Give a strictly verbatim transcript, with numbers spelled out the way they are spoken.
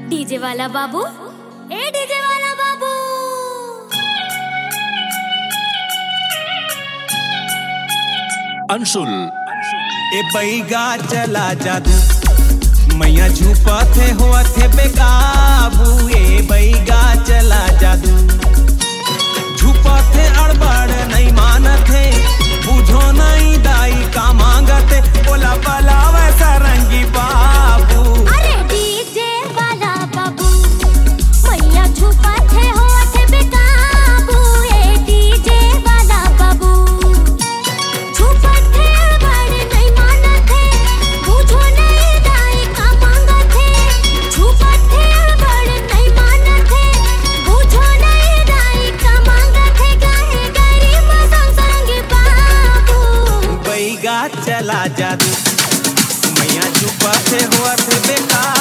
DJ वाला बाबू, ए DJ वाला बाबू। अंशुल ए बैगा चला जादू मैया झूपा थे हुआ थे बेकाबू। ए बैगा चला जादू झूपा थे अड़बड़ नहीं मानते, बुझो नहीं दाई का मांगते, बोला बला वैसा रंगी बाबू। अरे डीजे वाला बाबू मैया झूपा थे हुआ थे बेकाबू। ए डीजे वाला बाबू झूपा थे अड़बड़ नहीं मानते, बुझो नहीं दाई का मांगते, झूपा थे अड़बड़ नहीं मानते, बुझो नहीं दाई का मांगते, गाहे गरीब संसरंगी बाबू। बैगा चला जादू मैया झूपा थे हुआ थे बेकार।